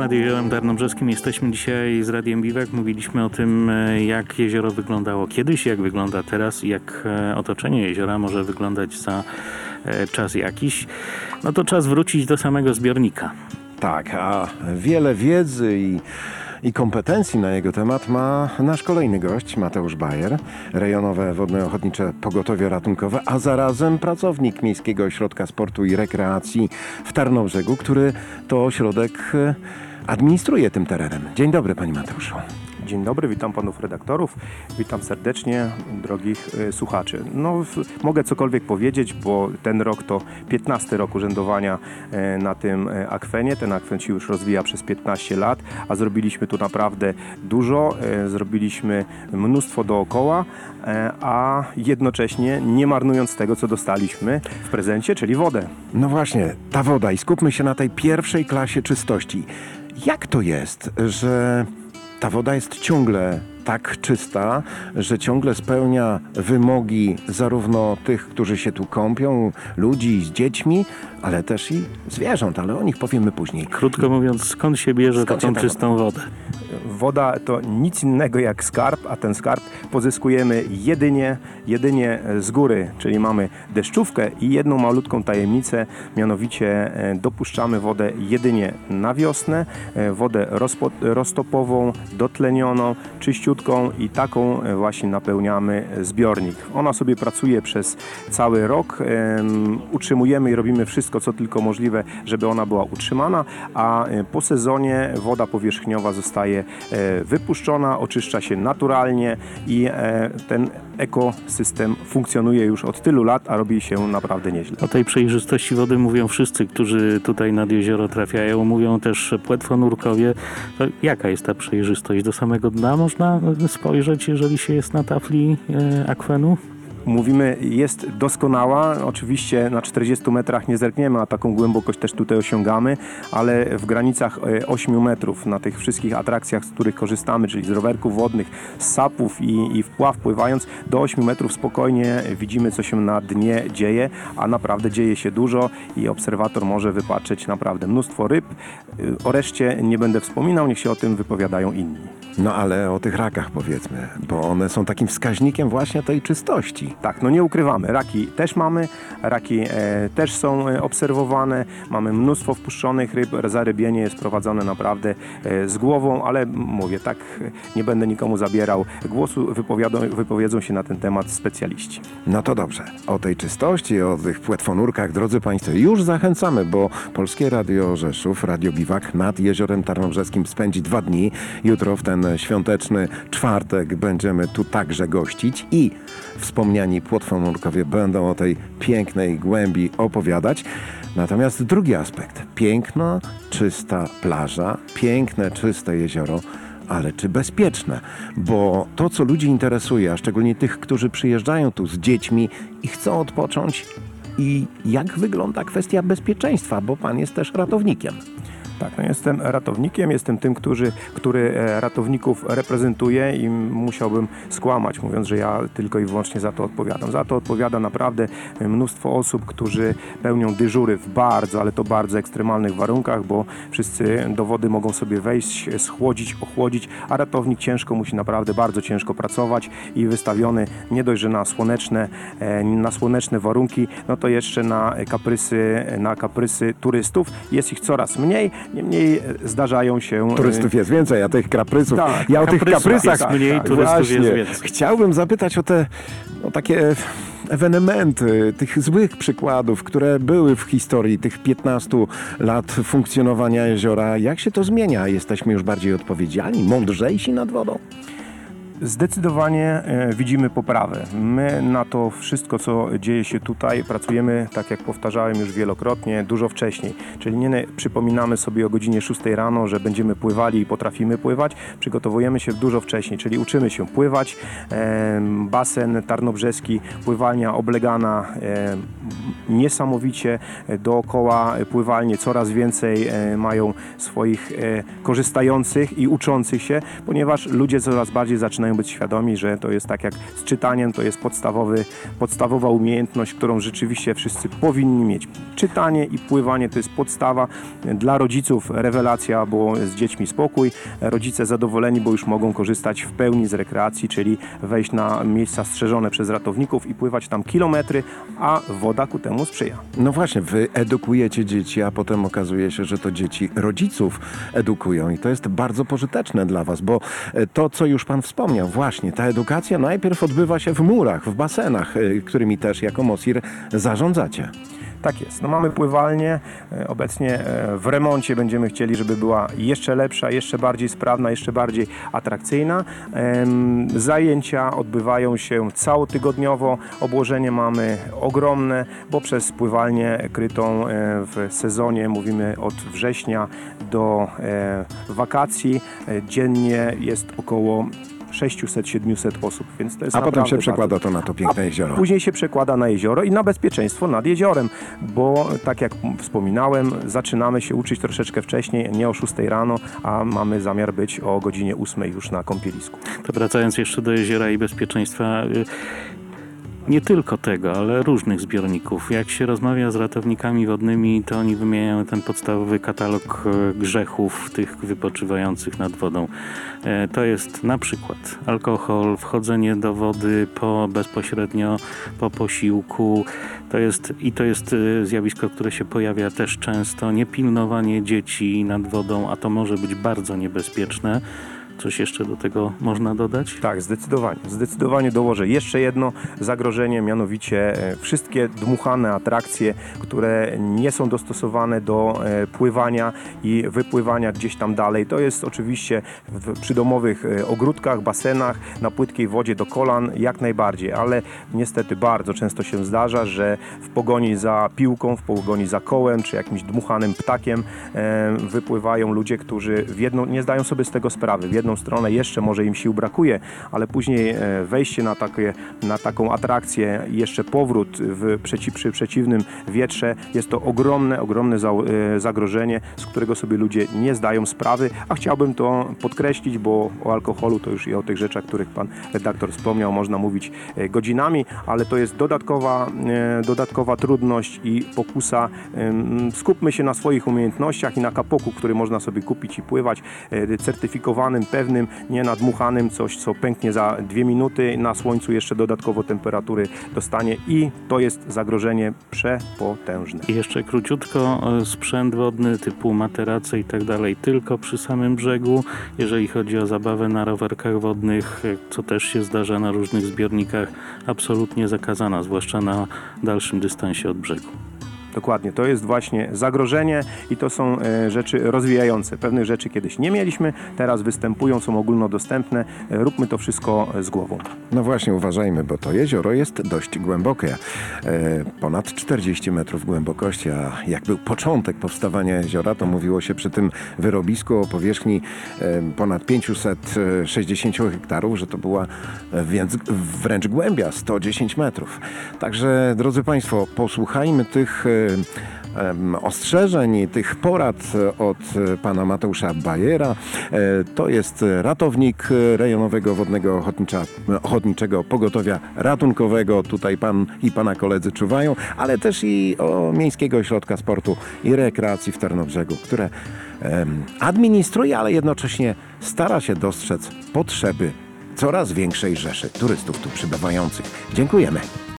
nad Jeziorem Tarnobrzeskim. Jesteśmy dzisiaj z Radiem Biwak. Mówiliśmy o tym, jak jezioro wyglądało kiedyś, jak wygląda teraz i jak otoczenie jeziora może wyglądać za czas jakiś. No to czas wrócić do samego zbiornika. Tak, a wiele wiedzy i kompetencji na jego temat ma nasz kolejny gość, Mateusz Bajer, rejonowe wodno-ochotnicze pogotowie ratunkowe, a zarazem pracownik Miejskiego Ośrodka Sportu i Rekreacji w Tarnobrzegu, który to ośrodek administruje tym terenem. Dzień dobry, panie Mateuszu. Dzień dobry, witam panów redaktorów, witam serdecznie drogich słuchaczy. Mogę cokolwiek powiedzieć, bo ten rok to 15 rok urzędowania na tym akwenie. Ten akwen się już rozwija przez 15 lat, a zrobiliśmy tu naprawdę dużo, zrobiliśmy mnóstwo dookoła, a jednocześnie nie marnując tego, co dostaliśmy w prezencie, czyli wodę. No właśnie, ta woda i skupmy się na tej pierwszej klasie czystości. Jak to jest, że ta woda jest ciągle tak czysta, że ciągle spełnia wymogi zarówno tych, którzy się tu kąpią, ludzi z dziećmi, ale też i zwierząt, ale o nich powiemy później. Krótko mówiąc, skąd się bierze taką czystą wodę? Woda to nic innego jak skarb, a ten skarb pozyskujemy jedynie z góry, czyli mamy deszczówkę i jedną malutką tajemnicę, mianowicie dopuszczamy wodę jedynie na wiosnę, wodę roztopową, dotlenioną, czyściutką i taką właśnie napełniamy zbiornik. Ona sobie pracuje przez cały rok, utrzymujemy i robimy wszystko, co tylko możliwe, żeby ona była utrzymana, a po sezonie woda powierzchniowa zostaje wypuszczona, oczyszcza się naturalnie i ten ekosystem funkcjonuje już od tylu lat, a robi się naprawdę nieźle. O tej przejrzystości wody mówią wszyscy, którzy tutaj nad jezioro trafiają. Mówią też płetwonurkowie. To jaka jest ta przejrzystość? Do samego dna można spojrzeć, jeżeli się jest na tafli akwenu? Mówimy, jest doskonała. Oczywiście na 40 metrach nie zerkniemy, a taką głębokość też tutaj osiągamy, ale w granicach 8 metrów na tych wszystkich atrakcjach, z których korzystamy, czyli z rowerków wodnych, z sapów i wpław pływając, do 8 metrów spokojnie widzimy, co się na dnie dzieje, a naprawdę dzieje się dużo i obserwator może wypatrzeć naprawdę mnóstwo ryb. O reszcie nie będę wspominał, niech się o tym wypowiadają inni. No ale o tych rakach powiedzmy, bo one są takim wskaźnikiem właśnie tej czystości. Tak, no nie ukrywamy, raki też mamy, raki też są obserwowane, mamy mnóstwo wpuszczonych ryb, zarybienie jest prowadzone naprawdę z głową, ale mówię, tak nie będę nikomu zabierał głosu, wypowiedzą się na ten temat specjaliści. No to dobrze, o tej czystości, o tych płetwonurkach, drodzy państwo, już zachęcamy, bo Polskie Radio Rzeszów, Radio Biwak nad Jeziorem Tarnobrzeskim spędzi 2 dni. Jutro w ten świąteczny czwartek będziemy tu także gościć i wspomniani płetwonurkowie będą o tej pięknej głębi opowiadać. Natomiast drugi aspekt, piękna, czysta plaża, piękne, czyste jezioro, ale czy bezpieczne? Bo to, co ludzi interesuje, a szczególnie tych, którzy przyjeżdżają tu z dziećmi i chcą odpocząć, i jak wygląda kwestia bezpieczeństwa, bo pan jest też ratownikiem. Tak, no jestem ratownikiem, jestem tym, który ratowników reprezentuje i musiałbym skłamać, mówiąc, że ja tylko i wyłącznie za to odpowiadam. Za to odpowiada naprawdę mnóstwo osób, którzy pełnią dyżury w bardzo, ale to bardzo ekstremalnych warunkach, bo wszyscy do wody mogą sobie wejść, schłodzić, ochłodzić, a ratownik musi naprawdę bardzo ciężko pracować i wystawiony nie dość, że na słoneczne warunki, no to jeszcze na kaprysy turystów. Jest ich coraz mniej. Niemniej zdarzają się... Turystów jest więcej, a tych kaprysów... Tak, ja o tych kaprysach jest mniej, turystów właśnie jest więcej. Chciałbym zapytać o te takie ewenementy, tych złych przykładów, które były w historii tych 15 lat funkcjonowania jeziora. Jak się to zmienia? Jesteśmy już bardziej odpowiedzialni, mądrzejsi nad wodą? Zdecydowanie widzimy poprawę. My na to wszystko, co dzieje się tutaj, pracujemy, tak jak powtarzałem już wielokrotnie, dużo wcześniej. Czyli nie przypominamy sobie o godzinie 6 rano, że będziemy pływali i potrafimy pływać. Przygotowujemy się dużo wcześniej, czyli uczymy się pływać. Basen tarnobrzeski, pływalnia oblegana niesamowicie dookoła pływalnie. Coraz więcej mają swoich korzystających i uczących się, ponieważ ludzie coraz bardziej zaczynają mają być świadomi, że to jest tak jak z czytaniem, to jest podstawowa umiejętność, którą rzeczywiście wszyscy powinni mieć. Czytanie i pływanie to jest podstawa. Dla rodziców rewelacja, bo z dziećmi spokój. Rodzice zadowoleni, bo już mogą korzystać w pełni z rekreacji, czyli wejść na miejsca strzeżone przez ratowników i pływać tam kilometry, a woda ku temu sprzyja. No właśnie, wy edukujecie dzieci, a potem okazuje się, że to dzieci rodziców edukują i to jest bardzo pożyteczne dla was, bo to, co już pan wspomniał, właśnie ta edukacja najpierw odbywa się w murach, w basenach, którymi też jako MOSIR zarządzacie. Tak jest. No mamy pływalnię. Obecnie w remoncie będziemy chcieli, żeby była jeszcze lepsza, jeszcze bardziej sprawna, jeszcze bardziej atrakcyjna. Zajęcia odbywają się całotygodniowo. Obłożenie mamy ogromne, bo przez pływalnię krytą w sezonie, mówimy od września do wakacji, dziennie jest około 600-700 osób, więc to jest A potem naprawdę się przekłada bardzo. to na to piękne jezioro. Później się przekłada na jezioro i na bezpieczeństwo nad jeziorem, bo tak jak wspominałem, zaczynamy się uczyć troszeczkę wcześniej, nie o 6 rano, a mamy zamiar być o godzinie 8 już na kąpielisku. To wracając jeszcze do jeziora i bezpieczeństwa, nie tylko tego, ale różnych zbiorników. Jak się rozmawia z ratownikami wodnymi, to oni wymieniają ten podstawowy katalog grzechów tych wypoczywających nad wodą. To jest na przykład alkohol, wchodzenie do wody bezpośrednio po posiłku. To jest zjawisko, które się pojawia też często. Niepilnowanie dzieci nad wodą, a to może być bardzo niebezpieczne. Coś jeszcze do tego można dodać? Tak, zdecydowanie. Zdecydowanie dołożę jeszcze jedno zagrożenie, mianowicie wszystkie dmuchane atrakcje, które nie są dostosowane do pływania i wypływania gdzieś tam dalej. To jest oczywiście w przydomowych ogródkach, basenach, na płytkiej wodzie do kolan jak najbardziej, ale niestety bardzo często się zdarza, że w pogoni za piłką, w pogoni za kołem czy jakimś dmuchanym ptakiem wypływają ludzie, którzy nie zdają sobie z tego sprawy. W jedną stronę jeszcze może im sił brakuje, ale później wejście na taką atrakcję i jeszcze powrót przy przeciwnym wietrze jest to ogromne zagrożenie, z którego sobie ludzie nie zdają sprawy, a chciałbym to podkreślić, bo o alkoholu to już i o tych rzeczach, których pan redaktor wspomniał, można mówić godzinami, ale to jest dodatkowa trudność i pokusa. Skupmy się na swoich umiejętnościach i na kapoku, który można sobie kupić i pływać, certyfikowanym, pewnym, nie nadmuchanym, coś co pęknie za 2 minuty, na słońcu jeszcze dodatkowo temperatury dostanie i to jest zagrożenie przepotężne. I jeszcze króciutko, sprzęt wodny typu materace i tak dalej, tylko przy samym brzegu, jeżeli chodzi o zabawę na rowerkach wodnych, co też się zdarza na różnych zbiornikach, absolutnie zakazana, zwłaszcza na dalszym dystansie od brzegu. Dokładnie, to jest właśnie zagrożenie i to są rzeczy rozwijające. Pewnych rzeczy kiedyś nie mieliśmy, teraz występują, są ogólnodostępne. Róbmy to wszystko z głową. No właśnie, uważajmy, bo to jezioro jest dość głębokie. Ponad 40 metrów głębokości, a jak był początek powstawania jeziora, to mówiło się przy tym wyrobisku o powierzchni ponad 560 hektarów, że to była wręcz głębia 110 metrów. Także, drodzy Państwo, posłuchajmy tych ostrzeżeń i tych porad od pana Mateusza Bajera. To jest ratownik Rejonowego Wodnego Ochotniczego Pogotowia Ratunkowego. Tutaj pan i pana koledzy czuwają, ale też i Miejskiego Ośrodka Sportu i Rekreacji w Tarnobrzegu, które administruje, ale jednocześnie stara się dostrzec potrzeby coraz większej rzeszy turystów tu przybywających. Dziękujemy.